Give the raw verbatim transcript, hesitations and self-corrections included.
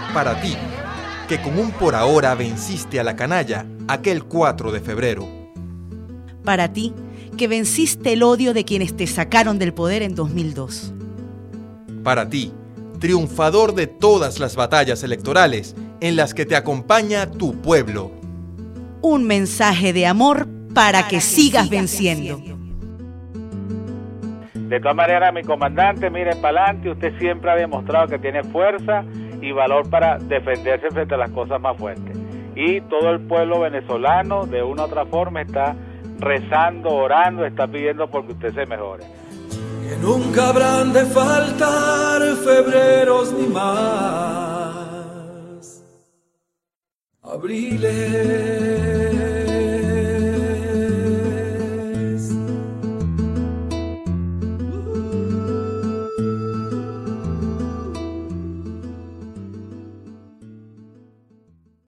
para ti, que con un por ahora venciste a la canalla aquel cuatro de febrero. Para ti, que venciste el odio de quienes te sacaron del poder en dos mil dos. Para ti, triunfador de todas las batallas electorales en las que te acompaña tu pueblo. Un mensaje de amor para, para que, que sigas, sigas venciendo. venciendo. De todas maneras, mi comandante, mire para adelante, usted siempre ha demostrado que tiene fuerza y valor para defenderse frente a las cosas más fuertes. Y todo el pueblo venezolano, de una u otra forma, está rezando, orando, está pidiendo porque usted se mejore. Que nunca habrán de faltar febreros ni más abriles.